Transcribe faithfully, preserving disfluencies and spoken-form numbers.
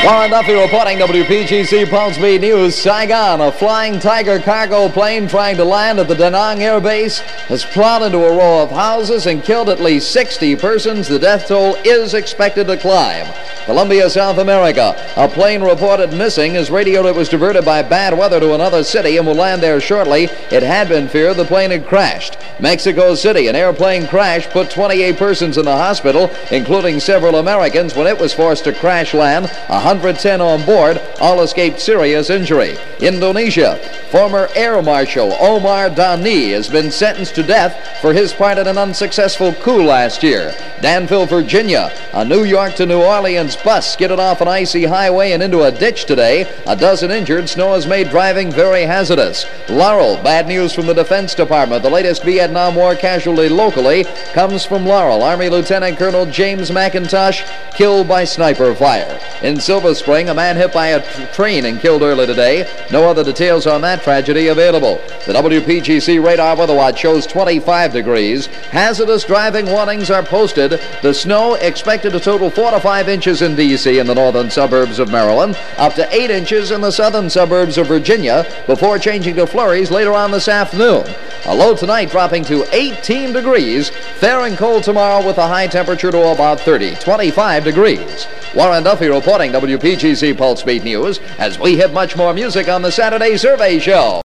Warren Duffy reporting W P G C Pulse Beat News. Saigon, a Flying Tiger cargo plane trying to land at the Da Nang Air Base, has plowed into a row of houses and killed at least sixty persons. The death toll is expected to climb. Colombia, South America, a plane reported missing as radioed it was diverted by bad weather to another city and will land there shortly. It had been feared the plane had crashed. Mexico City, an airplane crash put twenty-eight persons in the hospital, including several Americans, when it was forced to crash land. one hundred ten on board, all escaped serious injury. Indonesia, former Air Marshal Omar Dhani has been sentenced to death for his part in an unsuccessful coup last year. Danville, Virginia, a New York to New Orleans bus skidded off an icy highway and into a ditch today. A dozen injured. Snow has made driving very hazardous. Laurel, bad news from the Defense Department. The latest Vietnam War casualty locally comes from Laurel. Army Lieutenant Colonel James McIntosh killed by sniper fire. In Silver Spring, a man hit by a tr train and killed early today. No other details on that tragedy available. The W P G C radar weather watch shows twenty-five degrees. Hazardous driving warnings are posted. The snow expected to total four to five inches in D C in the northern suburbs of Maryland, up to eight inches in the southern suburbs of Virginia, before changing to flurries later on this afternoon. A low tonight dropping to eighteen degrees. Fair and cold tomorrow with a high temperature to about thirty, twenty-five degrees. Warren Duffy reporting W P G C Pulse Beat News as we hit much more music on the Saturday Survey Show.